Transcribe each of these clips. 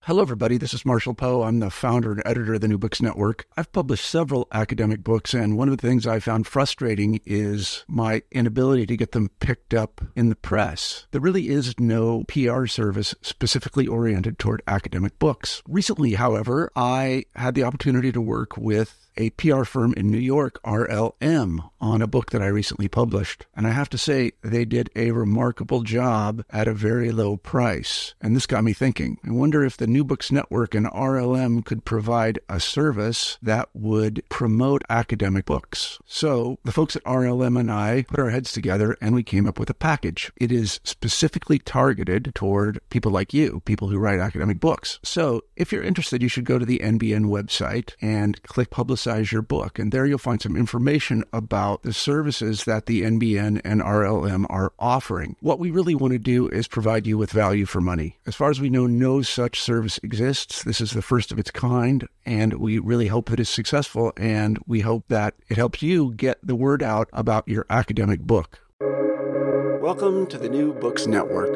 Hello, everybody. This is Marshall Poe. I'm the founder and editor of the New Books Network. I've published several academic books, and one of the things I found frustrating is my inability to get them picked up in the press. There really is no PR service specifically oriented toward academic books. Recently, however, I had the opportunity to work with a PR firm in New York, RLM, on a book that I recently published. And I have to say, they did a remarkable job at a very low price. And this got me thinking. I wonder if the New Books Network and RLM could provide a service that would promote academic books. So the folks at RLM and I put our heads together and we came up with a package. It is specifically targeted toward people like you, people who write academic books. So if you're interested, you should go to the NBN website and click Publicize Your Book. And there you'll find some information about the services that the NBN and RLM are offering. What we really want to do is provide you with value for money. As far as we know, no such service exists. This is the first of its kind, and we really hope that it's successful, and we hope that it helps you get the word out about your academic book. Welcome to the New Books Network.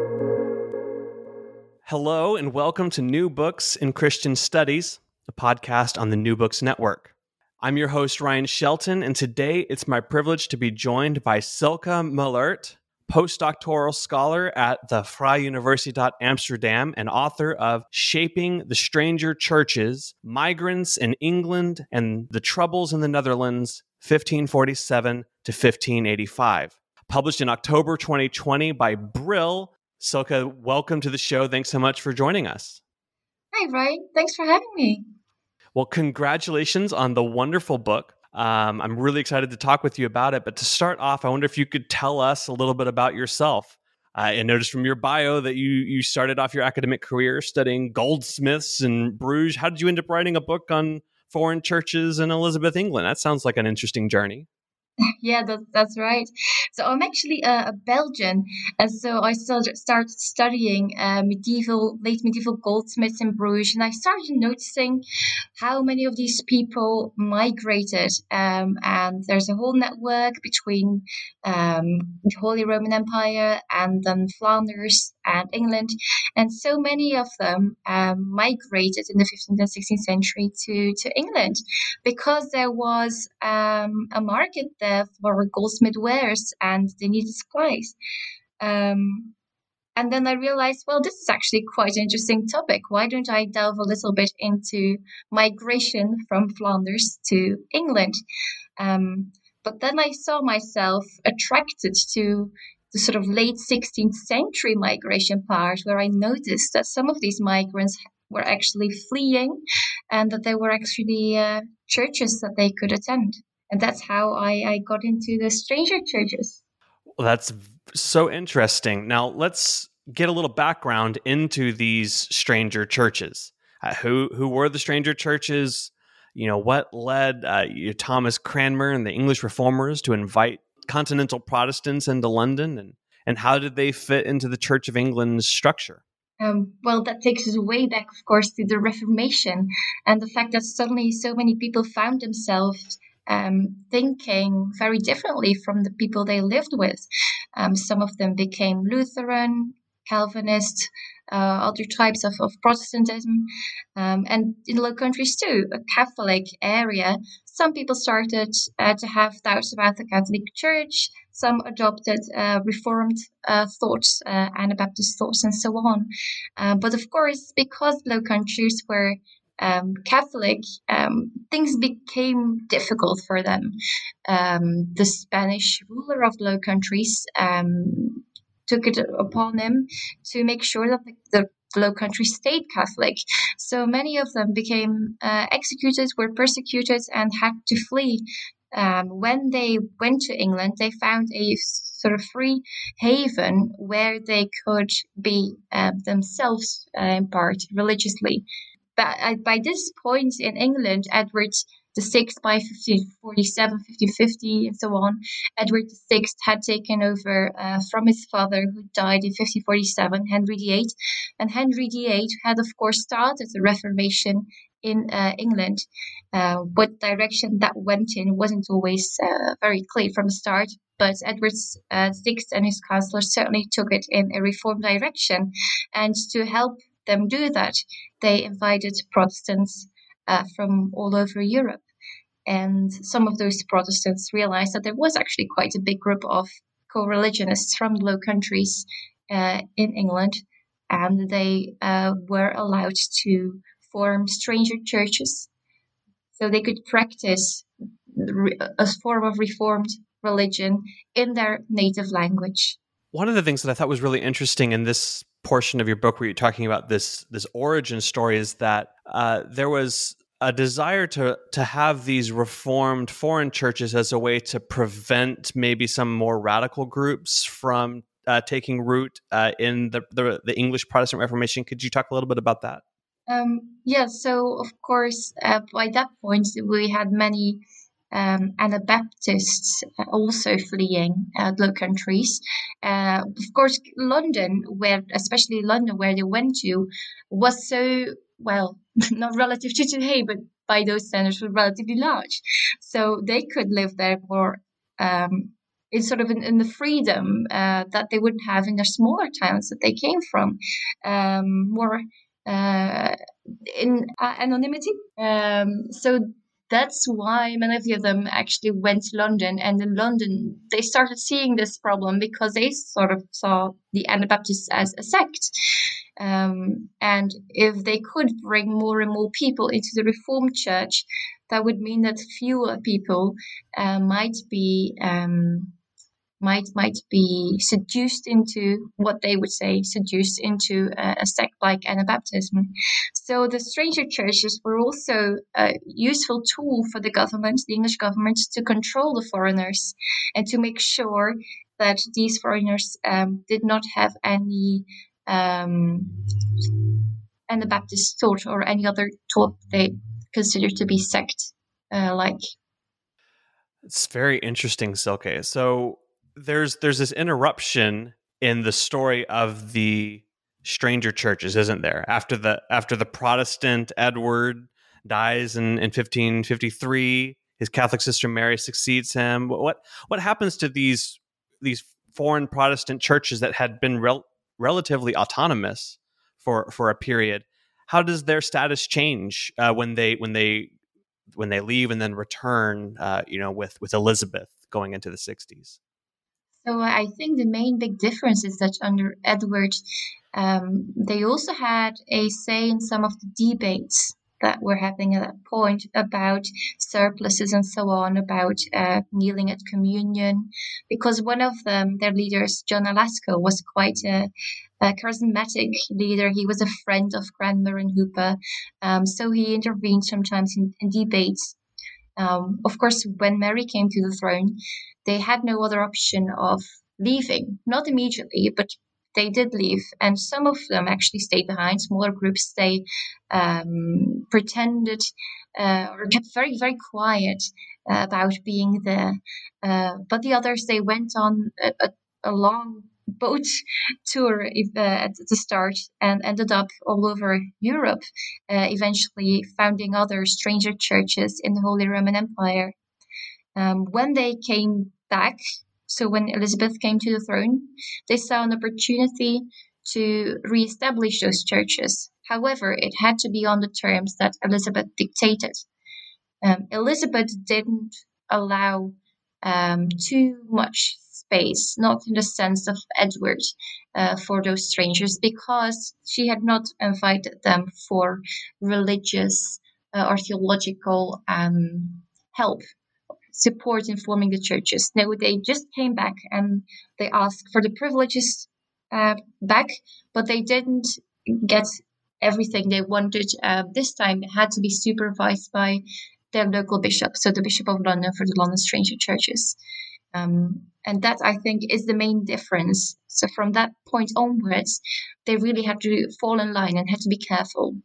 Hello, and welcome to New Books in Christian Studies, a podcast on the New Books Network. I'm your host, Ryan Shelton, and today it's my privilege to be joined by Silke Mullert, postdoctoral scholar at the Vrije Universiteit Amsterdam and author of Shaping the Stranger Churches, Migrants in England and the Troubles in the Netherlands, 1547 to 1585. Published in October 2020 by Brill. Silke, welcome to the show. Thanks so much for joining us. Hi, Ryan. Thanks for having me. Well, congratulations on the wonderful book. I'm really excited to talk with you about it. But to start off, I wonder if you could tell us a little bit about yourself. I noticed from your bio that you started off your academic career studying goldsmiths in Bruges. How did you end up writing a book on foreign churches in Elizabeth, England? That sounds like an interesting journey. Yeah, that's right. So I'm actually a Belgian, and so I started studying late medieval goldsmiths in Bruges, and I started noticing how many of these people migrated. And there's a whole network between the Holy Roman Empire and then Flanders and England, and so many of them migrated in the 15th and 16th century to England because there was a market there for goldsmith wares and they needed supplies. And then I realized, well, this is actually quite an interesting topic. Why don't I delve a little bit into migration from Flanders to England? But then I saw myself attracted to the sort of late 16th century migration part, where I noticed that some of these migrants were actually fleeing and that there were actually churches that they could attend. And that's how I got into the stranger churches. Well, that's so interesting. Now, let's get a little background into these stranger churches. Who were the stranger churches? You know, what led Thomas Cranmer and the English reformers to invite continental Protestants into London? And how did they fit into the Church of England's structure? Well, that takes us way back, of course, to the Reformation and the fact that suddenly so many people found themselves thinking very differently from the people they lived with. Some of them became Lutheran, Calvinist, other types of Protestantism, and in Low Countries too, a Catholic area. Some people started to have doubts about the Catholic Church. Some adopted Reformed thoughts, Anabaptist thoughts, and so on. But of course, because Low Countries were Catholic, things became difficult for them. The Spanish ruler of the Low Countries took it upon him to make sure that the Low Countries stayed Catholic. So many of them became executed, were persecuted, and had to flee. When they went to England, they found a sort of free haven where they could be themselves in part religiously. But by this point in England, Edward VI, by 1547, 1550, and so on, Edward VI had taken over from his father, who died in 1547, Henry VIII. And Henry VIII had, of course, started the Reformation in England. What direction that went in wasn't always very clear from the start, but Edward VI and his counselors certainly took it in a reform direction. And to help them do that, they invited Protestants from all over Europe. And some of those Protestants realized that there was actually quite a big group of co-religionists from the Low Countries in England, and they were allowed to form stranger churches so they could practice a form of reformed religion in their native language. One of the things that I thought was really interesting in this portion of your book where you're talking about this origin story is that there was a desire to have these reformed foreign churches as a way to prevent maybe some more radical groups from taking root in the English Protestant Reformation. Could you talk a little bit about that? So of course, by that point, we had many Anabaptists also fleeing Low Countries. Of course, London, especially London, where they went to, was so, well, not relative to today, but by those standards, was relatively large. So they could live there more in sort of in the freedom that they wouldn't have in their smaller towns that they came from, more in anonymity. So that's why many of them actually went to London. And in London, they started seeing this problem because they sort of saw the Anabaptists as a sect. And if they could bring more and more people into the Reformed Church, that would mean that fewer people might be seduced into what they would say seduced into a sect like Anabaptism. So the stranger churches were also a useful tool for the government, the English government, to control the foreigners and to make sure that these foreigners did not have any Anabaptist thought or any other thought they considered to be sect-like. It's very interesting, Silke. So there's this interruption in the story of the stranger churches, isn't there? After the Protestant Edward dies in 1553, his Catholic sister Mary succeeds him. What happens to these foreign Protestant churches that had been relatively autonomous for a period? How does their status change when they leave and then return? With Elizabeth going into the 60s. So I think the main big difference is that under Edward, they also had a say in some of the debates that were happening at that point about surplices and so on, about kneeling at communion, because one of them, their leaders, John a Lasco, was quite a charismatic leader. He was a friend of Cranmer and Hooper, so he intervened sometimes in debates. Of course, when Mary came to the throne, they had no other option of leaving, not immediately, but they did leave. And some of them actually stayed behind, smaller groups. They pretended or kept very, very quiet about being there. But the others, they went on a long boat tour at the start and ended up all over Europe, eventually founding other stranger churches in the Holy Roman Empire. When they came back, so when Elizabeth came to the throne, they saw an opportunity to reestablish those churches. However, it had to be on the terms that Elizabeth dictated. Elizabeth didn't allow too much space, not in the sense of Edward, for those strangers, because she had not invited them for religious or theological help, support in forming the churches. No, they just came back and they asked for the privileges back, but they didn't get everything they wanted. This time it had to be supervised by their local bishop, so the Bishop of London for the London Stranger Churches. And that, I think, is the main difference. So from that point onwards, they really had to fall in line and had to be careful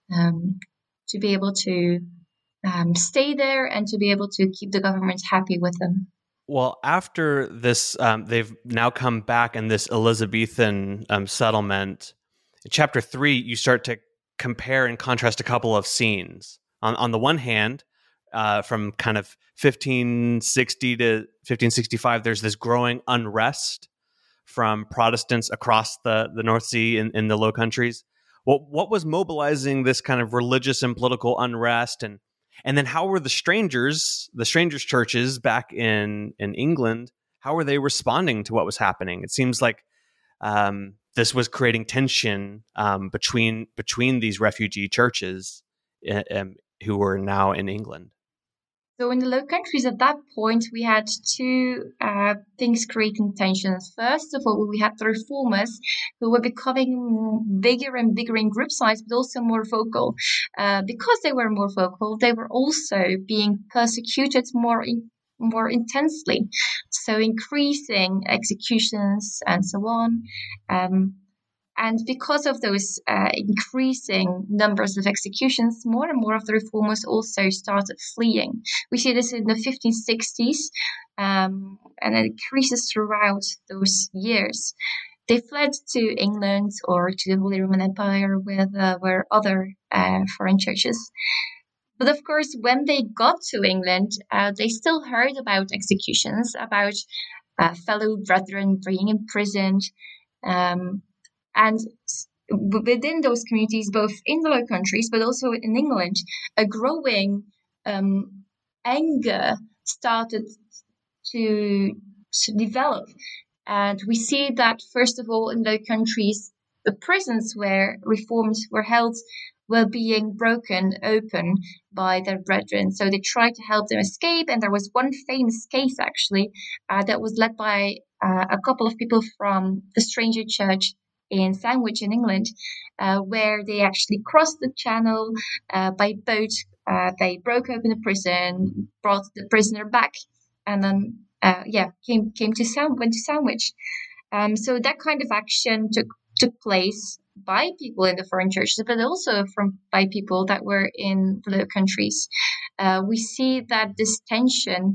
to be able to stay there and to be able to keep the government happy with them. Well, after this, they've now come back in this Elizabethan settlement. In chapter 3, you start to compare and contrast a couple of scenes. On the one hand, from kind of 1560 to 1565, there's this growing unrest from Protestants across the North Sea in the Low Countries. what was mobilizing this kind of religious and political unrest, and then how were the strangers churches back in England, how were they responding to what was happening? It seems like this was creating tension between these refugee churches who were now in England. So in the Low Countries at that point, we had two things creating tensions. First of all, we had the reformers who were becoming bigger and bigger in group size, but also more vocal. Because they were more vocal, they were also being persecuted more intensely. So increasing executions and so on. And because of those increasing numbers of executions, more and more of the reformers also started fleeing. We see this in the 1560s, and it increases throughout those years. They fled to England or to the Holy Roman Empire, where other foreign churches. But of course, when they got to England, they still heard about executions, about fellow brethren being imprisoned. And within those communities, both in the Low Countries, but also in England, a growing anger started to develop. And we see that, first of all, in Low Countries, the prisons where reforms were held were being broken open by their brethren. So they tried to help them escape. And there was one famous case, actually, that was led by a couple of people from the Stranger Church in Sandwich in England, where they actually crossed the channel by boat. They broke open the prison, brought the prisoner back, and then went to Sandwich. So that kind of action took place by people in the foreign churches, but also by people that were in the Low Countries. We see that this tension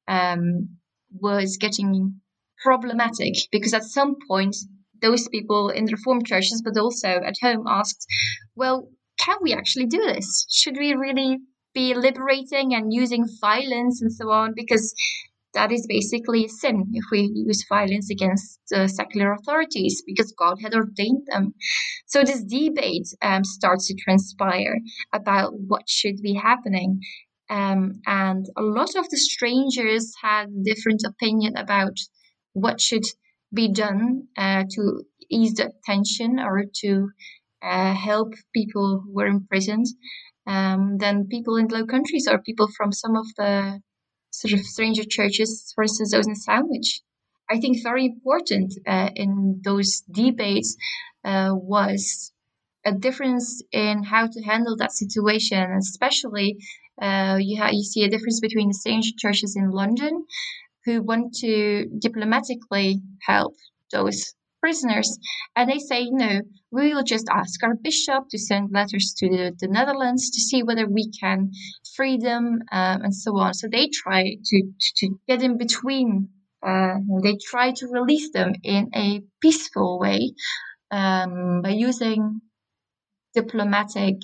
was getting problematic because at some point, those people in the Reformed churches, but also at home, asked, well, can we actually do this? Should we really be liberating and using violence and so on? Because that is basically a sin if we use violence against the secular authorities, because God had ordained them. So this debate starts to transpire about what should be happening. And a lot of the strangers had different opinion about what should be done to ease the tension or to help people who were imprisoned than people in Low Countries or people from some of the sort of stranger churches, for instance, those in Sandwich. I think very important in those debates was a difference in how to handle that situation. And especially, you see a difference between the stranger churches in London, who want to diplomatically help those prisoners. And they say, no, we will just ask our bishop to send letters to the Netherlands to see whether we can free them and so on. So they try to get in between. They try to release them in a peaceful way by using their diplomatic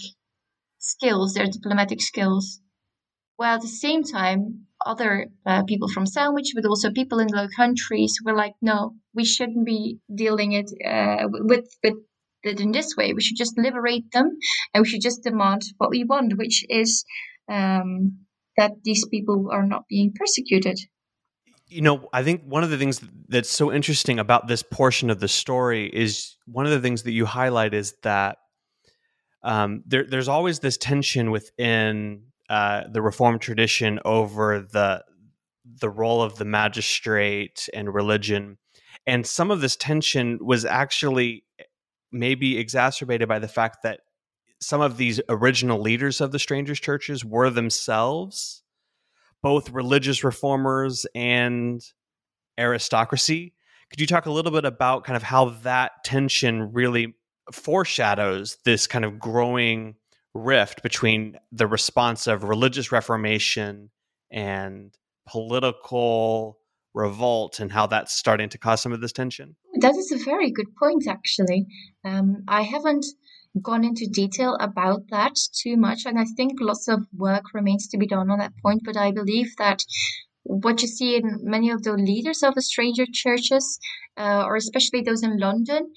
skills. While at the same time, other people from Sandwich, but also people in the Low Countries were like, no, we shouldn't be dealing it with it in this way. We should just liberate them and we should just demand what we want, which is that these people are not being persecuted. You know, I think one of the things that's so interesting about this portion of the story is one of the things that you highlight is that there's always this tension within the Reformed tradition over the role of the magistrate and religion. And some of this tension was actually maybe exacerbated by the fact that some of these original leaders of the strangers' churches were themselves both religious reformers and aristocracy. Could you talk a little bit about kind of how that tension really foreshadows this kind of growing rift between the response of religious reformation and political revolt, and how that's starting to cause some of this tension? That is a very good point, actually. I haven't gone into detail about that too much, and I think lots of work remains to be done on that point, but I believe that what you see in many of the leaders of the stranger churches, or especially those in London,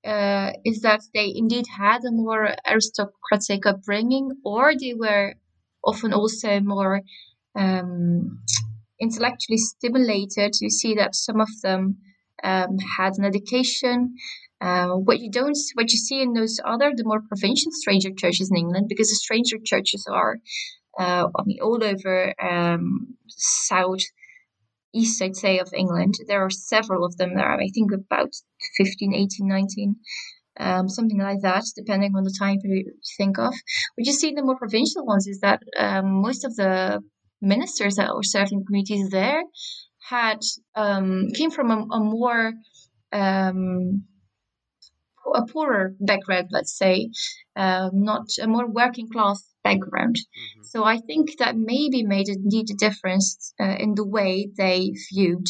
is that they indeed had a more aristocratic upbringing, or they were often also more intellectually stimulated. You see that some of them had an education. What you see in those the more provincial stranger churches in England, because the stranger churches are, all over south east, I'd say, of England. There are several of them there. I think about 15, 18, 19. Something like that, depending on the time period you think of. What you see in the more provincial ones is that most of the ministers that were serving communities there came from a more a poorer background, let's say, not a more working class background. Mm-hmm. So I think that maybe made indeed a difference in the way they viewed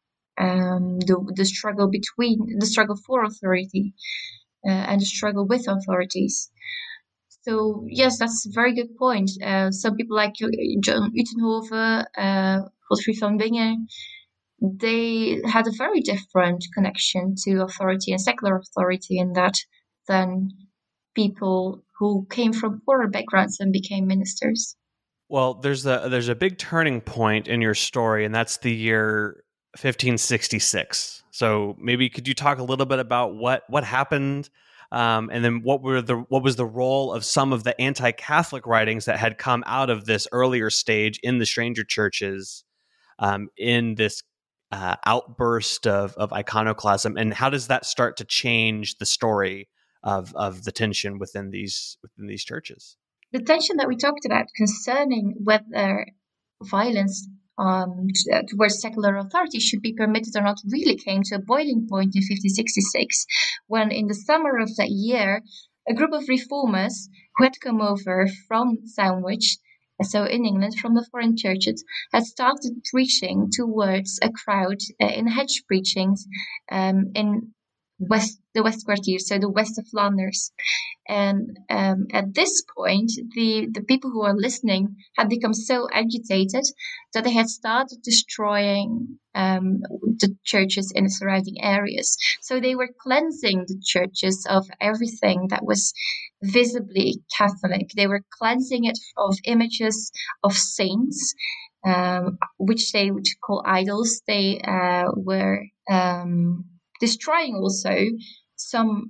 the struggle for authority. And the struggle with authorities. So yes, that's a very good point. Some people like John Utenhove, Godfrey van Bingen, they had a very different connection to authority and secular authority in that than people who came from poorer backgrounds and became ministers. Well, there's a big turning point in your story, and that's the year 1566. So maybe could you talk a little bit about what happened, and then what was the role of some of the anti-Catholic writings that had come out of this earlier stage in the stranger churches, in this outburst of iconoclasm, and how does that start to change the story of the tension within these churches? The tension that we talked about concerning whether violence towards secular authority should be permitted or not really came to a boiling point in 1566, when in the summer of that year, a group of reformers who had come over from Sandwich, so in England, from the foreign churches, had started preaching towards a crowd in hedge preachings in the West Quartier, so the west of Flanders. And at this point, the people who were listening had become so agitated that they had started destroying the churches in the surrounding areas. So they were cleansing the churches of everything that was visibly Catholic. They were cleansing it of images of saints, which they would call idols. They were destroying also some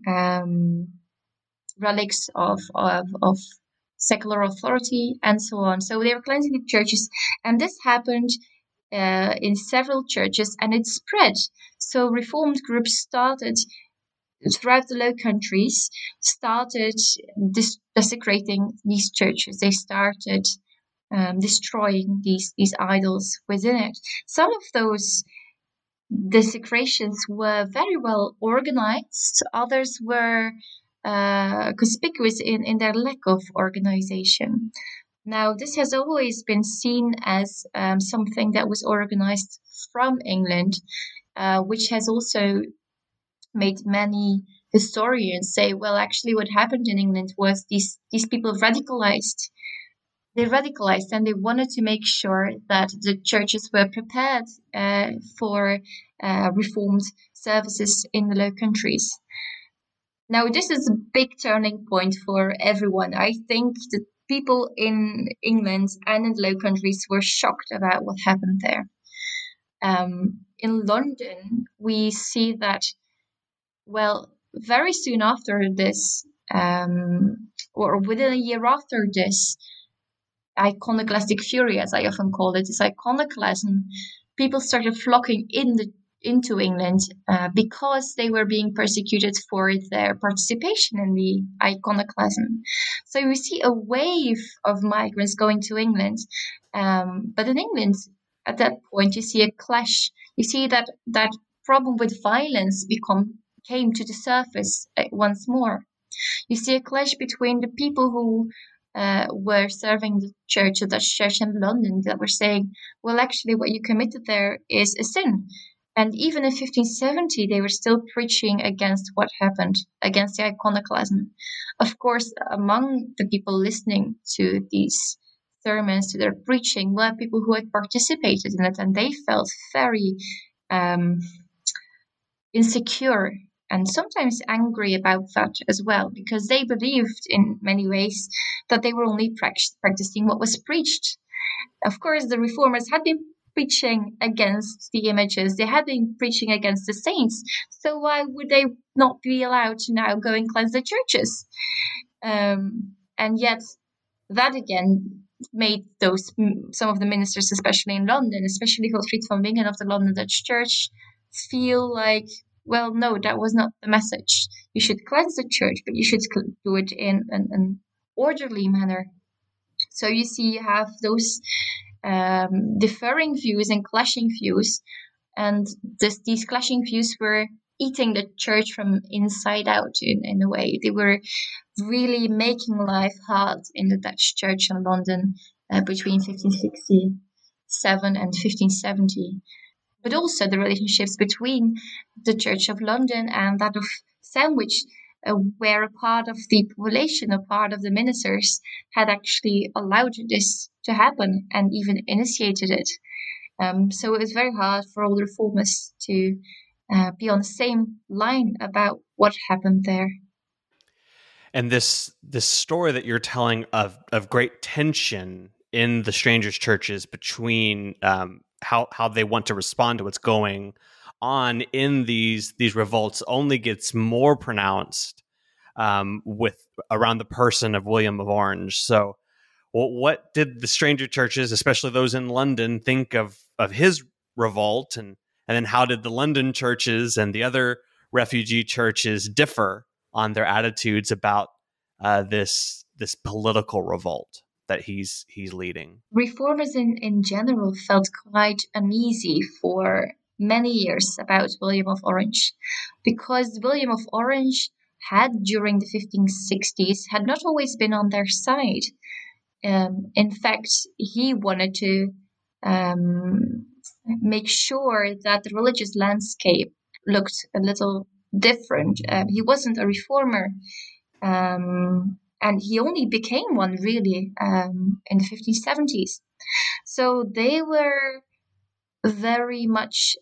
relics of secular authority and so on. So they were cleansing the churches, and this happened in several churches, and it spread. So reformed groups started throughout the Low Countries, started desecrating these churches. They started destroying these idols within it. Some of those desecrations were very well organized. Others were conspicuous in their lack of organization. Now, this has always been seen as something that was organized from England, which has also made many historians say, well, actually what happened in England was these people radicalized. They radicalized, and they wanted to make sure that the churches were prepared for reformed services in the Low Countries. Now, this is a big turning point for everyone. I think the people in England and in the Low Countries were shocked about what happened there. In London, we see that, well, very soon after this, or within a year after this, iconoclastic fury, as I often call it, this iconoclasm, people started flocking into England because they were being persecuted for their participation in the iconoclasm. So we see a wave of migrants going to England, but in England, at that point, you see a clash. You see that problem with violence came to the surface once more. You see a clash between the people who were serving the Dutch church in London, that were saying, well, actually, what you committed there is a sin. And even in 1570, they were still preaching against what happened, against the iconoclasm. Of course, among the people listening to these sermons, to their preaching, were people who had participated in it, and they felt very insecure and sometimes angry about that as well, because they believed in many ways that they were only practicing what was preached. Of course, the reformers had been preaching against the images, they had been preaching against the saints, so why would they not be allowed to now go and cleanse the churches? And yet, that again made some of the ministers, especially in London, especially Godfried van Bingen of the London Dutch Church, feel like, well, no, that was not the message. You should cleanse the church, but you should do it in an orderly manner. So you see, you have those differing views and clashing views, and these clashing views were eating the church from inside out in a way. They were really making life hard in the Dutch church in London between 1567 and 1570. But also the relationships between the Church of London and that of Sandwich, where a part of the population, a part of the ministers, had actually allowed this to happen and even initiated it. So it was very hard for all the reformers to be on the same line about what happened there. And this story that you're telling of great tension in the strangers' churches between how they want to respond to what's going on in these revolts only gets more pronounced with around the person of William of Orange. So, what did the stranger churches, especially those in London, think of his revolt, and then how did the London churches and the other refugee churches differ on their attitudes about this political revolt that he's leading? Reformers in general felt quite uneasy for many years about William of Orange, because William of Orange had, during the 1560s, had not always been on their side. In fact, he wanted to make sure that the religious landscape looked a little different. He wasn't a reformer, and he only became one really in the 1570s. So they were very much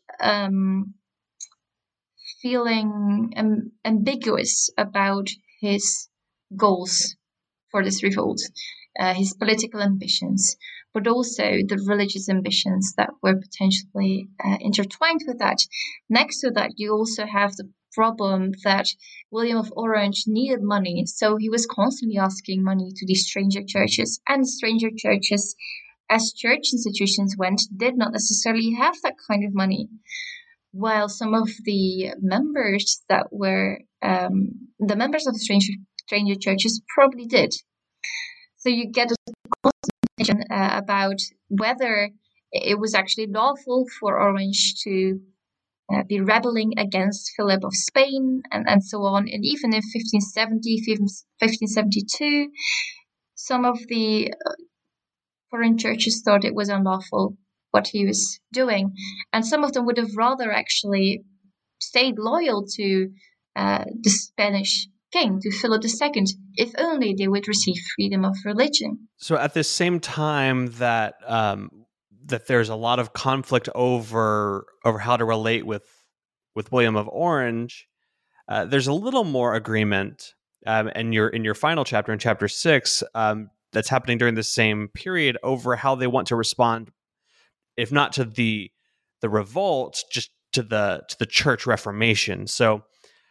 feeling ambiguous about his goals for this revolt, his political ambitions, but also the religious ambitions that were potentially intertwined with that. Next to that, you also have the problem that William of Orange needed money, so he was constantly asking money to these stranger churches, and stranger churches, as church institutions went, did not necessarily have that kind of money, while some of the members that were the members of the stranger churches probably did. So you get a conversation about whether it was actually lawful for Orange to be rebelling against Philip of Spain and so on. And even in 1570, 1572, some of the foreign churches thought it was unlawful what he was doing. And some of them would have rather actually stayed loyal to the Spanish king, to Philip II, if only they would receive freedom of religion. So at the same time that that there's a lot of conflict over how to relate with William of Orange, there's a little more agreement in your final chapter, in chapter 6, that's happening during the same period, over how they want to respond, if not to the revolt, just to the church reformation. So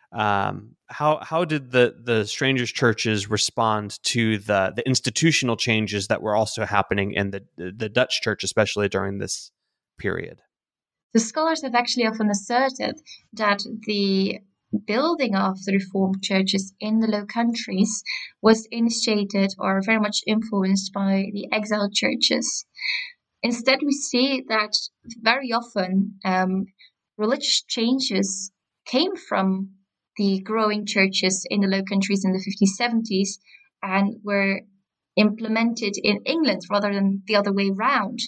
how did the strangers' churches respond to the institutional changes that were also happening in the Dutch church, especially during this period? The scholars have actually often asserted that the building of the Reformed churches in the Low Countries was initiated or very much influenced by the exiled churches. Instead, we see that very often religious changes came from the growing churches in the Low Countries in the 1570s and were implemented in England rather than the other way around.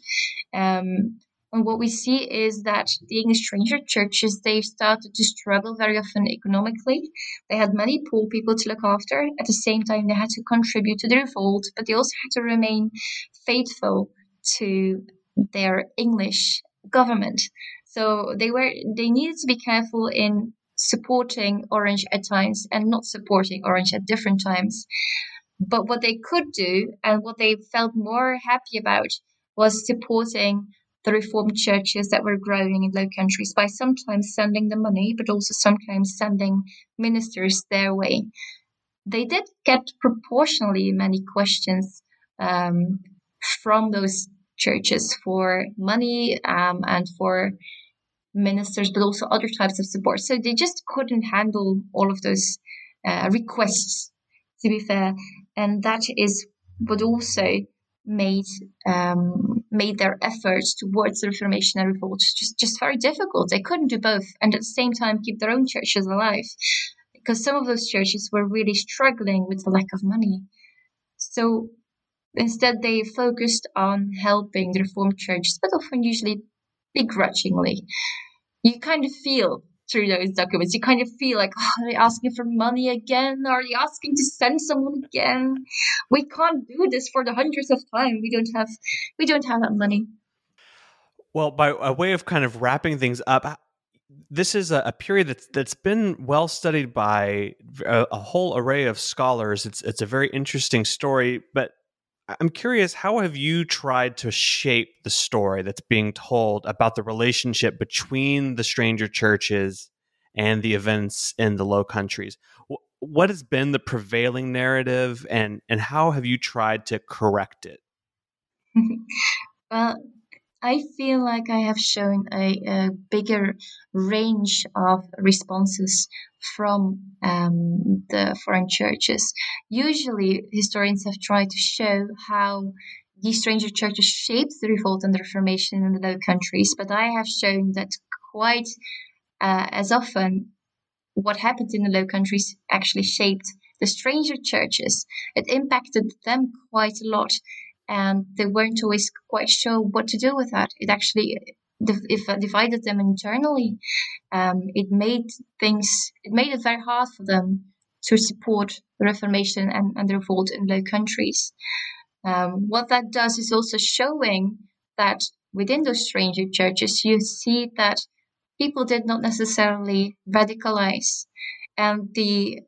And what we see is that the English stranger churches, they started to struggle very often economically. They had many poor people to look after. At the same time, they had to contribute to the revolt, but they also had to remain faithful to their English government. So they needed to be careful in supporting Orange at times and not supporting Orange at different times. But what they could do and what they felt more happy about was supporting the Reformed churches that were growing in Low Countries by sometimes sending them money, but also sometimes sending ministers their way. They did get proportionally many questions from those churches for money and for ministers, but also other types of support. So they just couldn't handle all of those requests, to be fair. And that is what also made their efforts towards the Reformation and revolt just very difficult. They couldn't do both and at the same time keep their own churches alive, because some of those churches were really struggling with the lack of money. So instead, they focused on helping the Reformed churches, but often usually begrudgingly. You kind of feel through those documents, you kind of feel like, oh, are they asking for money again? Are they asking to send someone again? We can't do this for the hundredth of time. We don't have that money. Well, by a way of kind of wrapping things up, this is a period that's been well studied by a whole array of scholars. It's a very interesting story, but I'm curious, how have you tried to shape the story that's being told about the relationship between the stranger churches and the events in the Low Countries? What has been the prevailing narrative, and how have you tried to correct it? Well, I feel like I have shown a bigger range of responses from the foreign churches. Usually, historians have tried to show how these stranger churches shaped the revolt and the Reformation in the Low Countries, but I have shown that quite as often what happened in the Low Countries actually shaped the stranger churches. It impacted them quite a lot, and they weren't always quite sure what to do with that. It actually divided them internally. It made it very hard for them to support the Reformation and the revolt in Low Countries. What that does is also showing that within those stranger churches, you see that people did not necessarily radicalize. And the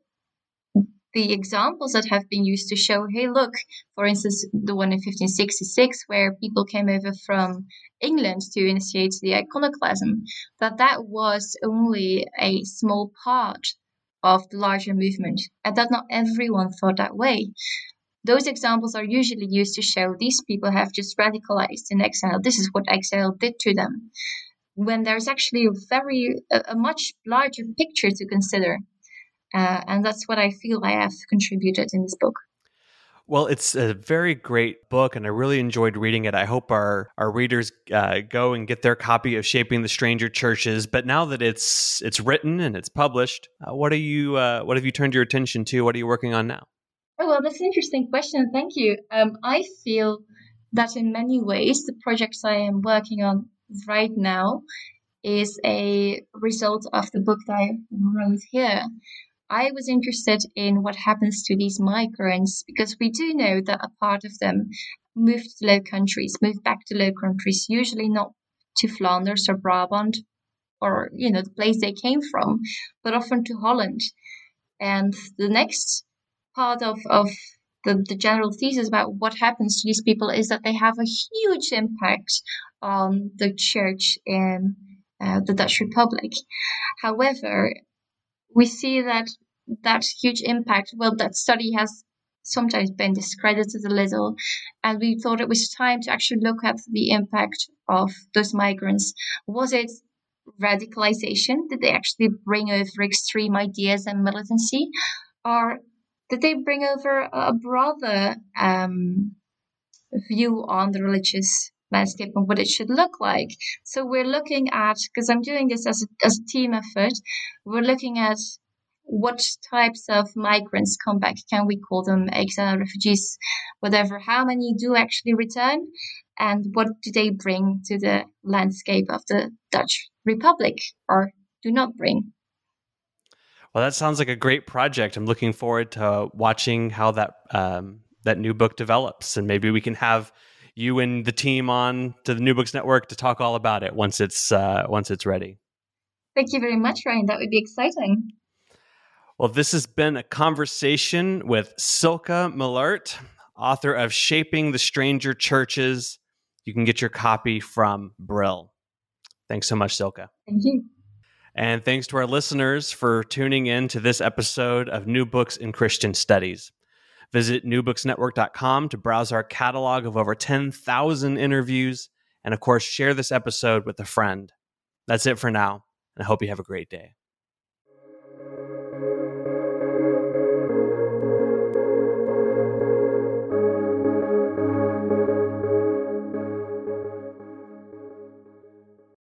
examples that have been used to show, hey, look, for instance, the one in 1566, where people came over from England to initiate the iconoclasm, that was only a small part of the larger movement, and that not everyone thought that way. Those examples are usually used to show these people have just radicalized in exile. This is what exile did to them. When there's actually a much larger picture to consider. And that's what I feel I have contributed in this book. Well, it's a very great book, and I really enjoyed reading it. I hope our readers go and get their copy of Shaping the Stranger Churches. But now that it's written and it's published, what have you turned your attention to? What are you working on now? Oh, well, that's an interesting question. Thank you. I feel that in many ways, the projects I am working on right now is a result of the book that I wrote here. I was interested in what happens to these migrants, because we do know that a part of them moved to Low Countries, moved back to Low Countries, usually not to Flanders or Brabant or, the place they came from, but often to Holland. And the next part of the general thesis about what happens to these people is that they have a huge impact on the church in the Dutch Republic. However, we see that huge impact, that study has sometimes been discredited a little, and we thought it was time to actually look at the impact of those migrants. Was it radicalization? Did they actually bring over extreme ideas and militancy? Or did they bring over a broader view on the religious landscape and what it should look like? So we're looking at, because I'm doing this as a team effort, we're looking at what types of migrants come back. Can we call them exile refugees, whatever? How many do actually return? And what do they bring to the landscape of the Dutch Republic, or do not bring? Well, that sounds like a great project. I'm looking forward to watching how that new book develops, and maybe we can have you and the team on to the New Books Network to talk all about it once it's ready. Thank you very much, Ryan. That would be exciting. Well, this has been a conversation with Silke Millert, author of Shaping the Stranger Churches. You can get your copy from Brill. Thanks so much, Silke. Thank you. And thanks to our listeners for tuning in to this episode of New Books in Christian Studies. Visit newbooksnetwork.com to browse our catalog of over 10,000 interviews. And of course, share this episode with a friend. That's it for now, and I hope you have a great day.